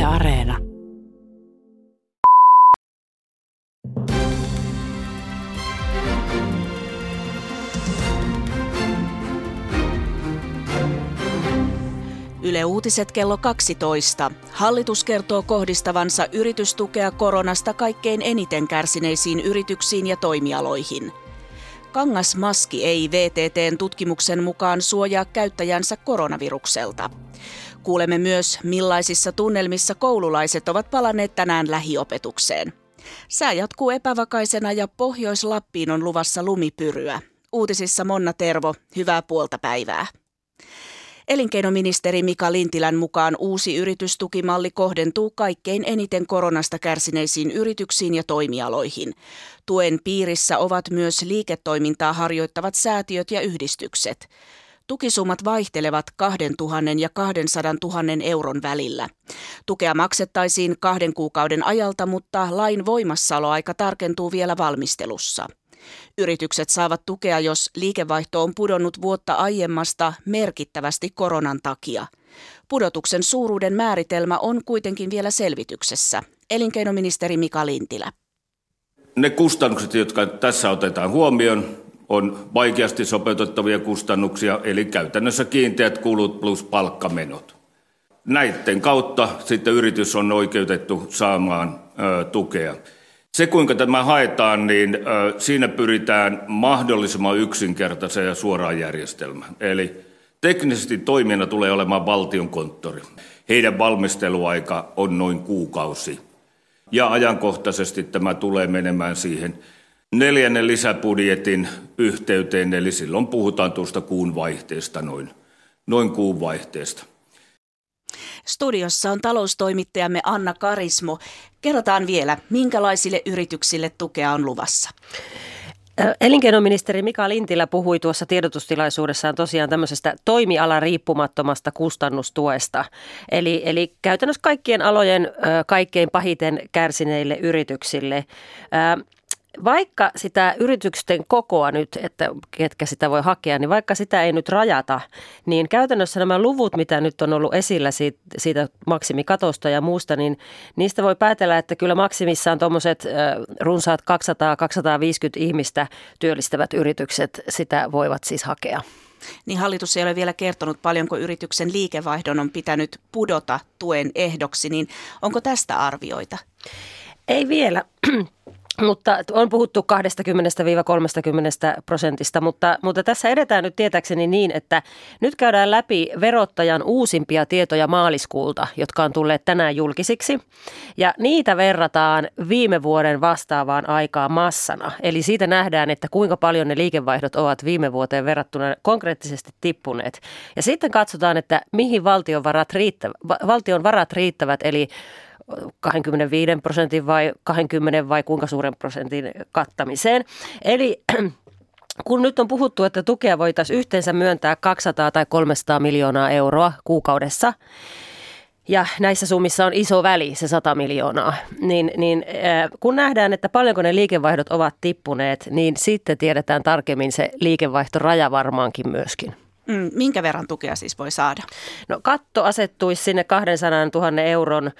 Areena. Yle Uutiset kello 12. Hallitus kertoo kohdistavansa yritystukea koronasta kaikkein eniten kärsineisiin yrityksiin ja toimialoihin. Kangasmaski ei VTT:n tutkimuksen mukaan suojaa käyttäjänsä koronavirukselta. Kuulemme myös, millaisissa tunnelmissa koululaiset ovat palanneet tänään lähiopetukseen. Sää jatkuu epävakaisena ja Pohjois-Lappiin on luvassa lumipyryä. Uutisissa Monna Tervo, hyvää puolta päivää. Elinkeinoministeri Mika Lintilän mukaan uusi yritystukimalli kohdentuu kaikkein eniten koronasta kärsineisiin yrityksiin ja toimialoihin. Tuen piirissä ovat myös liiketoimintaa harjoittavat säätiöt ja yhdistykset. Tukisummat vaihtelevat 2 000 ja 200 000 euron välillä. Tukea maksettaisiin 2 kuukauden ajalta, mutta lain voimassaoloaika tarkentuu vielä valmistelussa. Yritykset saavat tukea, jos liikevaihto on pudonnut vuotta aiemmasta merkittävästi koronan takia. Pudotuksen suuruuden määritelmä on kuitenkin vielä selvityksessä. Elinkeinoministeri Mika Lintilä. Ne kustannukset, jotka tässä otetaan huomioon, on vaikeasti sopeutettavia kustannuksia, eli käytännössä kiinteät kulut plus palkkamenot. Näiden kautta sitten yritys on oikeutettu saamaan tukea. Se, kuinka tämä haetaan, niin siinä pyritään mahdollisimman yksinkertaiseen ja suoraan järjestelmään. Eli teknisesti toimijana tulee olemaan Valtiokonttori. Heidän valmisteluaika on noin kuukausi. Ja ajankohtaisesti tämä tulee menemään siihen 4. lisäbudjetin yhteyteen, eli silloin puhutaan tuosta kuun vaihteesta, noin kuun vaihteesta. Studiossa on taloustoimittajamme Anna Karismo. Kerrotaan vielä, minkälaisille yrityksille tukea on luvassa. Elinkeinoministeri Mika Lintilä puhui tuossa tiedotustilaisuudessaan tosiaan tämmöisestä toimialariippumattomasta kustannustuesta. Eli käytännössä kaikkien alojen kaikkein pahiten kärsineille yrityksille. Vaikka sitä yritysten kokoa nyt, että ketkä sitä voi hakea, niin vaikka sitä ei nyt rajata, niin käytännössä nämä luvut, mitä nyt on ollut esillä siitä maksimikatosta ja muusta, niin niistä voi päätellä, että kyllä maksimissaan tuommoiset runsaat 200-250 ihmistä työllistävät yritykset sitä voivat siis hakea. Niin hallitus ei ole vielä kertonut, paljonko yrityksen liikevaihdon on pitänyt pudota tuen ehdoksi, niin onko tästä arvioita? Ei vielä. Mutta on puhuttu 20–30%, mutta tässä edetään nyt tietääkseni niin, että nyt käydään läpi verottajan uusimpia tietoja maaliskuulta, jotka on tulleet tänään julkisiksi. Ja niitä verrataan viime vuoden vastaavaan aikaan massana. Eli siitä nähdään, että kuinka paljon ne liikevaihdot ovat viime vuoteen verrattuna konkreettisesti tippuneet. Ja sitten katsotaan, että mihin valtion varat riittävät, eli 25% vai 20% vai kuinka suuren prosentin kattamiseen. Eli kun nyt on puhuttu, että tukea voitaisiin yhteensä myöntää 200 tai 300 miljoonaa euroa kuukaudessa, ja näissä summissa on iso väli, se 100 miljoonaa, niin kun nähdään, että paljonko ne liikevaihdot ovat tippuneet, niin sitten tiedetään tarkemmin se liikevaihtoraja varmaankin myöskin. Minkä verran tukea siis voi saada? No katto asettuisi sinne 200 000 euron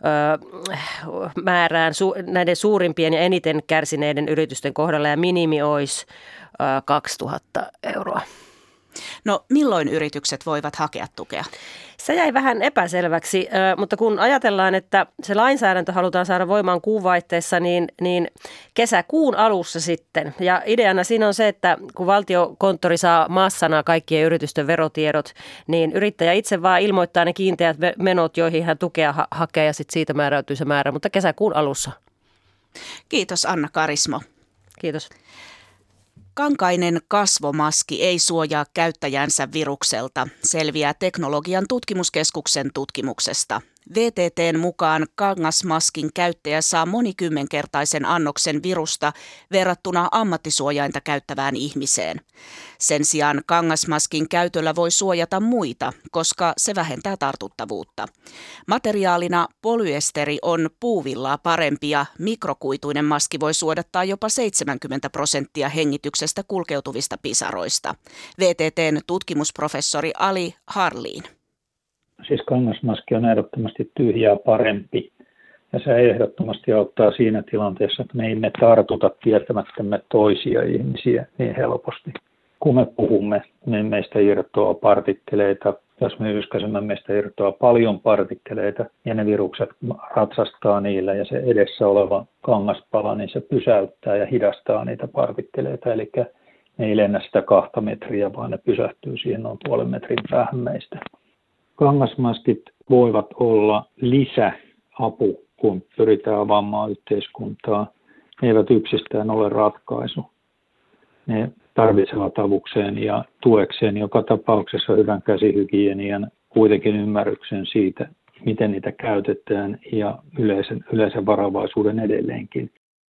määrään näiden suurimpien ja eniten kärsineiden yritysten kohdalla ja minimi olisi 2000 euroa. No milloin yritykset voivat hakea tukea? Se jäi vähän epäselväksi, mutta kun ajatellaan, että se lainsäädäntö halutaan saada voimaan kuunvaihteessa, niin kesäkuun alussa sitten. Ja ideana siinä on se, että kun Valtiokonttori saa massana kaikkien yritysten verotiedot, niin yrittäjä itse vaan ilmoittaa ne kiinteät menot, joihin hän tukea hakee ja sitten siitä määräytyy se määrä, mutta kesäkuun alussa. Kiitos Anna Karismo. Kiitos. Kankainen kasvomaski ei suojaa käyttäjänsä virukselta, selviää Teknologian tutkimuskeskuksen tutkimuksesta. VTT:n mukaan kangasmaskin käyttäjä saa monikymmenkertaisen annoksen virusta verrattuna ammattisuojainta käyttävään ihmiseen. Sen sijaan kangasmaskin käytöllä voi suojata muita, koska se vähentää tartuttavuutta. Materiaalina polyesteri on puuvillaa parempi ja mikrokuituinen maski voi suodattaa jopa 70% hengityksestä kulkeutuvista pisaroista. VTT:n tutkimusprofessori Ali Harliin. Siis kangasmaski on ehdottomasti tyhjää parempi. Ja se ehdottomasti auttaa siinä tilanteessa, että me emme tartuta tietämättämme toisia ihmisiä niin helposti. Kun me puhumme, niin meistä irtoaa partikkeleita. Jos me yskäsemme, meistä irtoaa paljon partikkeleita ja ne virukset ratsastaa niillä ja se edessä oleva kangaspala, niin se pysäyttää ja hidastaa niitä partikkeleita. Eli ne ei lennä sitä 2 metriä, vaan ne pysähtyy siihen noin 0,5 metrin päähän meistä. Kangasmaskit voivat olla lisäapu, kun pyritään avaamaan yhteiskuntaa. Ne eivät yksistään ole ratkaisu. Ne tarvitsevat avukseen ja tuekseen joka tapauksessa hyvän käsihygienian, kuitenkin ymmärryksen siitä, miten niitä käytetään ja yleisen varovaisuuden edelleenkin.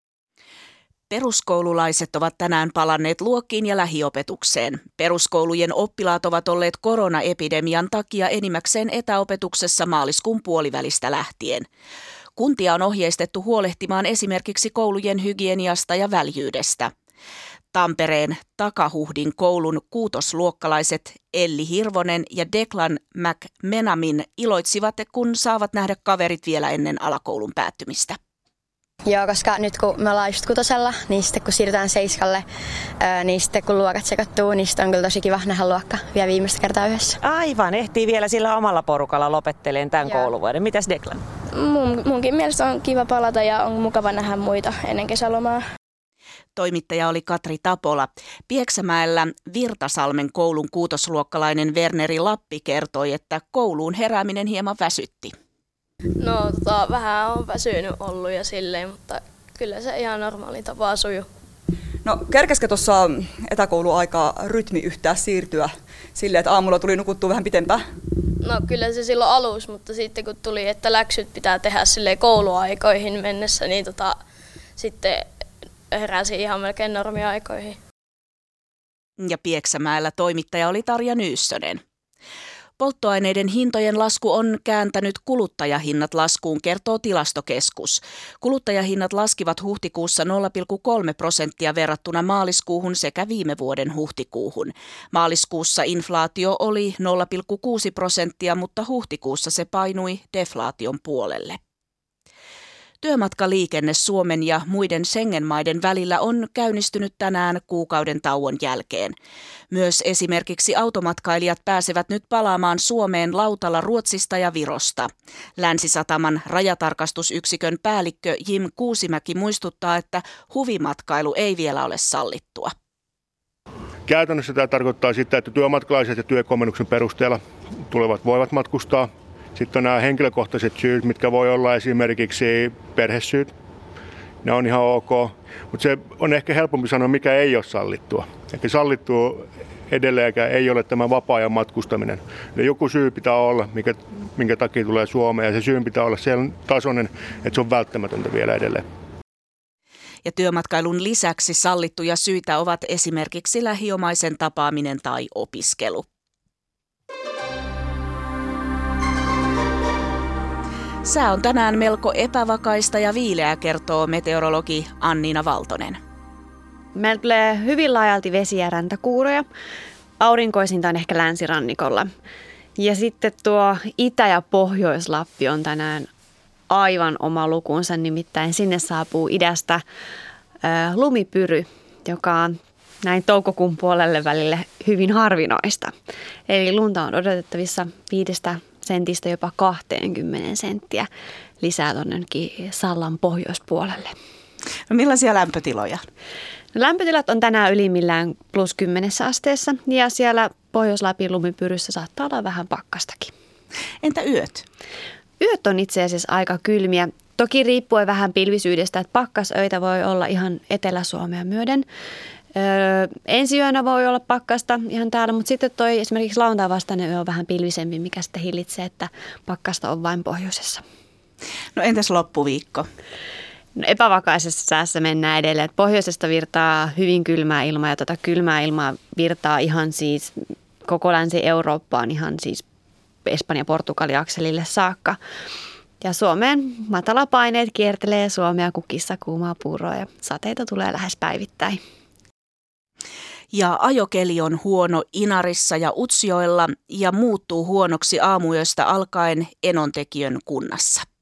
Peruskoululaiset ovat tänään palanneet luokkiin ja lähiopetukseen. Peruskoulujen oppilaat ovat olleet koronaepidemian takia enimmäkseen etäopetuksessa maaliskuun puolivälistä lähtien. Kuntia on ohjeistettu huolehtimaan esimerkiksi koulujen hygieniasta ja väljyydestä. Tampereen Takahuhdin koulun kuutosluokkalaiset Elli Hirvonen ja Declan McMenamin iloitsivat, kun saavat nähdä kaverit vielä ennen alakoulun päättymistä. Joo, koska nyt kun me ollaan just 6, niin sitten kun siirrytään 7, niin sitten kun luokat sekoittuu, niin sitten on kyllä tosi kiva nähdä luokka vielä viimeistä kertaa yhdessä. Aivan, ehtii vielä sillä omalla porukalla lopetteleen tämän kouluvuoden. Mitäs Declan? Munkin mielestä on kiva palata ja on mukava nähdä muita ennen kesälomaa. Toimittaja oli Katri Tapola. Pieksämäellä Virtasalmen koulun kuutosluokkalainen Werneri Lappi kertoi, että kouluun herääminen hieman väsytti. No vähän on väsynyt ollut ja silleen, mutta kyllä se ihan normaali tapa sujuu. No kerkesikö tuossa etäkouluaikaa rytmi yhtään siirtyä silleen, että aamulla tuli nukuttua vähän pitempään? No kyllä se silloin alussa, mutta sitten kun tuli, että läksyt pitää tehdä silleen kouluaikoihin mennessä, niin sitten heräsi ihan melkein normiaikoihin. Ja Pieksämäellä toimittaja oli Tarja Nyyssönen. Polttoaineiden hintojen lasku on kääntänyt kuluttajahinnat laskuun, kertoo Tilastokeskus. Kuluttajahinnat laskivat huhtikuussa 0,3% verrattuna maaliskuuhun sekä viime vuoden huhtikuuhun. Maaliskuussa inflaatio oli 0,6%, mutta huhtikuussa se painui deflaation puolelle. Työmatkaliikenne Suomen ja muiden Schengen-maiden välillä on käynnistynyt tänään kuukauden tauon jälkeen. Myös esimerkiksi automatkailijat pääsevät nyt palaamaan Suomeen lautalla Ruotsista ja Virosta. Länsisataman rajatarkastusyksikön päällikkö Jim Kuusimäki muistuttaa, että huvimatkailu ei vielä ole sallittua. Käytännössä tämä tarkoittaa sitä, että työmatkalaiset ja työkomennuksen perusteella tulevat voivat matkustaa. Sitten on nämä henkilökohtaiset syyt, mitkä voi olla esimerkiksi perhesyyt. Ne on ihan ok, mutta se on ehkä helpompi sanoa, mikä ei ole sallittua. Eli sallittua edelleenkään ei ole tämä vapaa-ajan matkustaminen. Eli joku syy pitää olla, minkä takia tulee Suomeen, ja se syy pitää olla sen tasoinen, että se on välttämätöntä vielä edelleen. Ja työmatkailun lisäksi sallittuja syitä ovat esimerkiksi lähiomaisen tapaaminen tai opiskelu. Sää on tänään melko epävakaista ja viileää, kertoo meteorologi Anniina Valtonen. Meillä tulee hyvin laajalti vesi- ja räntäkuuroja. Aurinkoisinta on ehkä länsirannikolla. Ja sitten tuo Itä- ja Pohjois-Lappi on tänään aivan oma lukunsa, nimittäin sinne saapuu idästä lumipyry, joka on näin toukokuun puolelle välille hyvin harvinaista. Eli lunta on odotettavissa 5 sentistä jopa 20 senttiä lisää tuonnekin Sallan pohjoispuolelle. No millaisia lämpötiloja? No, lämpötilat on tänään ylimmillään +10 asteessa ja siellä Pohjois-Lapin lumipyryssä saattaa olla vähän pakkastakin. Entä yöt? Yöt on itse asiassa aika kylmiä. Toki riippuen vähän pilvisyydestä, että pakkasöitä voi olla ihan Etelä-Suomea myöden. Ensi yönä voi olla pakkasta ihan täällä, mutta sitten toi esimerkiksi lauantai vastainen yö on vähän pilvisempi, mikä sitten hillitsee, että pakkasta on vain pohjoisessa. No entäs loppuviikko? No, epävakaisessa säässä mennään edelleen. Pohjoisesta virtaa hyvin kylmää ilmaa ja kylmää ilmaa virtaa ihan siis koko Länsi-Eurooppaan ihan siis Espanja-Portugali-akselille saakka. Ja Suomeen matalapaineet kiertelee Suomea kukissa kuumaa puuroa ja sateita tulee lähes päivittäin. Ja ajokeli on huono Inarissa ja Utsjoella ja muuttuu huonoksi aamuyöstä alkaen Enontekiön kunnassa.